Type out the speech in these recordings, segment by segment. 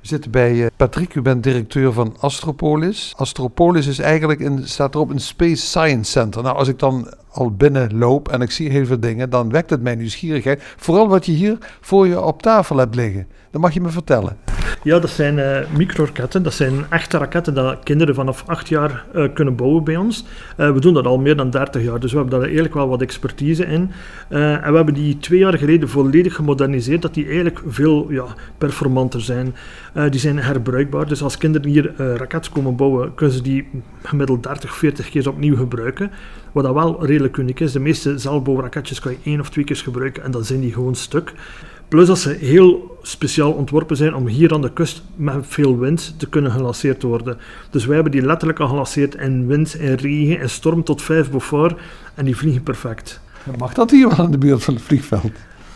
We zitten bij Patrick, u bent directeur van Astropolis. Astropolis is eigenlijk, staat erop, een Space Science Center. Nou, als ik dan al binnenloop en ik zie heel veel dingen, dan wekt het mijn nieuwsgierigheid. Vooral wat je hier voor je op tafel hebt liggen. Dat mag je me vertellen. Ja, dat zijn microraketten. Dat zijn echte raketten dat kinderen vanaf 8 jaar kunnen bouwen bij ons. We doen dat al meer dan 30 jaar, dus we hebben daar eigenlijk wel wat expertise in. En we hebben die 2 jaar geleden volledig gemoderniseerd, dat die eigenlijk veel performanter zijn. Die zijn herbruikbaar, dus als kinderen hier raketten komen bouwen, kunnen ze die gemiddeld 30, 40 keer opnieuw gebruiken. Wat dat wel redelijk uniek is. De meeste zelfbouwraketjes kan je 1 of 2 keer gebruiken en dan zijn die gewoon stuk. Plus dat ze heel speciaal ontworpen zijn om hier aan de kust met veel wind te kunnen gelanceerd worden. Dus wij hebben die letterlijk al gelanceerd in wind, in regen, in storm tot 5 Beaufort en die vliegen perfect. Mag dat hier wel in de buurt van het vliegveld?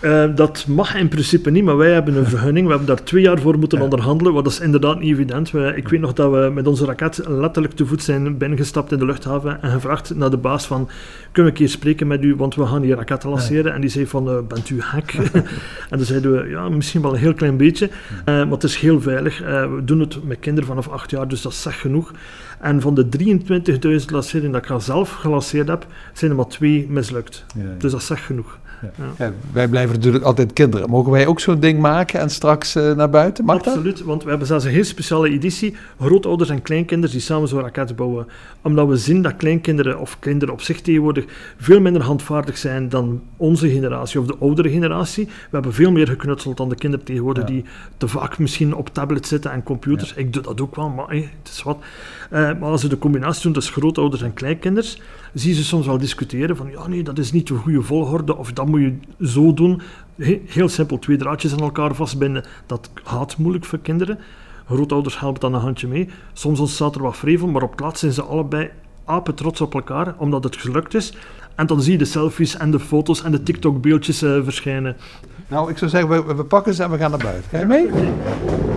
Dat mag in principe niet, maar wij hebben een vergunning. We hebben daar 2 jaar voor moeten onderhandelen, wat is inderdaad niet evident. Ik weet nog dat we met onze raket letterlijk te voet zijn binnengestapt in de luchthaven en gevraagd naar de baas van, kunnen we een keer spreken met u, want we gaan die raketten lanceren. En die zei van, bent u gek? En dan zeiden we, ja, misschien wel een heel klein beetje, maar het is heel veilig. We doen het met kinderen vanaf 8 jaar, dus dat is echt genoeg. En van de 23.000 lanceringen dat ik zelf gelanceerd heb, zijn er maar 2 mislukt. Ja. Dus dat is echt genoeg. Ja. Ja, wij blijven natuurlijk altijd kinderen. Mogen wij ook zo'n ding maken en straks naar buiten? Mag Absoluut, dat? Want we hebben zelfs een heel speciale editie. Grootouders en kleinkinderen die samen zo'n raket bouwen. Omdat we zien dat kleinkinderen of kinderen op zich tegenwoordig veel minder handvaardig zijn dan onze generatie of de oudere generatie. We hebben veel meer geknutseld dan de kinderen tegenwoordig die te vaak misschien op tablets zitten en computers. Ja. Ik doe dat ook wel, maar het is wat. Maar als ze de combinatie doen tussen grootouders en kleinkinders, zie je ze soms wel discussiëren van ja nee, dat is niet de goede volgorde of dat moet je zo doen. Heel simpel, 2 draadjes aan elkaar vastbinden, dat gaat moeilijk voor kinderen. Grootouders helpen dan een handje mee. Soms ontstaat er wat vrevel, maar op het laatst zijn ze allebei apen trots op elkaar, omdat het gelukt is. En dan zie je de selfies en de foto's en de TikTok-beeldjes verschijnen. Nou, ik zou zeggen, we pakken ze en we gaan naar buiten. Ga je mee?